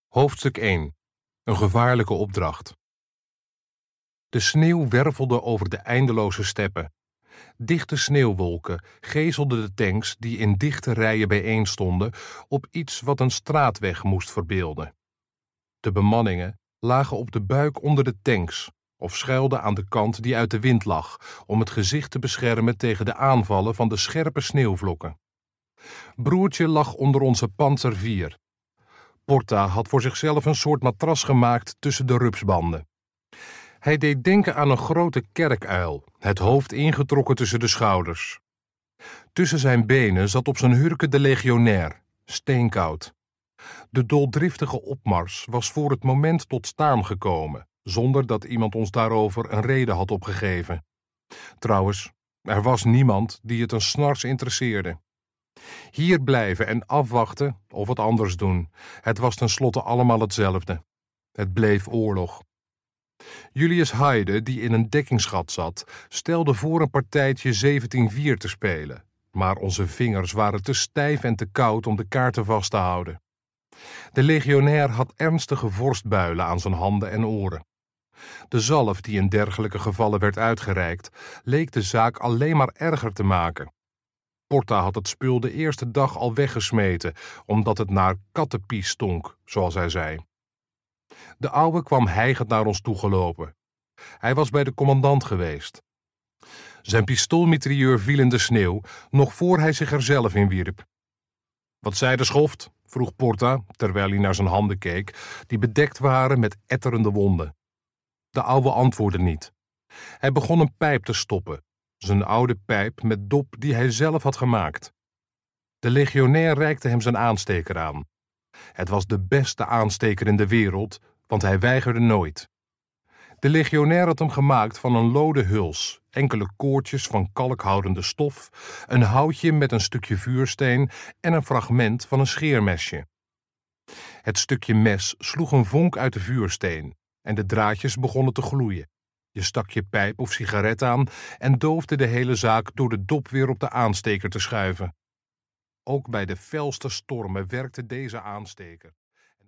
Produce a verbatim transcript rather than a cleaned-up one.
Hoofdstuk één. Een gevaarlijke opdracht. De sneeuw wervelde over de eindeloze steppen. Dichte sneeuwwolken gezelden de tanks die in dichte rijen bijeenstonden op iets wat een straatweg moest verbeelden. De bemanningen lagen op de buik onder de tanks of schuilden aan de kant die uit de wind lag om het gezicht te beschermen tegen de aanvallen van de scherpe sneeuwvlokken. Broertje lag onder onze Panzer vier. Porta had voor zichzelf een soort matras gemaakt tussen de rupsbanden. Hij deed denken aan een grote kerkuil, het hoofd ingetrokken tussen de schouders. Tussen zijn benen zat op zijn hurken de legionair, steenkoud. De doldriftige opmars was voor het moment tot staan gekomen, zonder dat iemand ons daarover een reden had opgegeven. Trouwens, er was niemand die het een snars interesseerde. Hier blijven en afwachten of wat anders doen. Het was tenslotte allemaal hetzelfde. Het bleef oorlog. Julius Heide, die in een dekkingsgat zat, stelde voor een partijtje zeventien vier te spelen. Maar onze vingers waren te stijf en te koud om de kaarten vast te houden. De legionair had ernstige vorstbuilen aan zijn handen en oren. De zalf die in dergelijke gevallen werd uitgereikt, leek de zaak alleen maar erger te maken. Porta had het spul de eerste dag al weggesmeten, omdat het naar kattenpies stonk, zoals hij zei. De ouwe kwam hijgend naar ons toegelopen. Hij was bij de commandant geweest. Zijn pistoolmitrailleur viel in de sneeuw, nog voor hij zich er zelf in wierp. Wat zei de schoft? Vroeg Porta, terwijl hij naar zijn handen keek, die bedekt waren met etterende wonden. De ouwe antwoordde niet. Hij begon een pijp te stoppen, zijn oude pijp met dop die hij zelf had gemaakt. De legionair reikte hem zijn aansteker aan. Het was de beste aansteker in de wereld, want hij weigerde nooit. De legionair had hem gemaakt van een lode huls, enkele koordjes van kalkhoudende stof, een houtje met een stukje vuursteen en een fragment van een scheermesje. Het stukje mes sloeg een vonk uit de vuursteen en de draadjes begonnen te gloeien. Je stak je pijp of sigaret aan en doofde de hele zaak door de dop weer op de aansteker te schuiven. Ook bij de felste stormen werkte deze aansteker.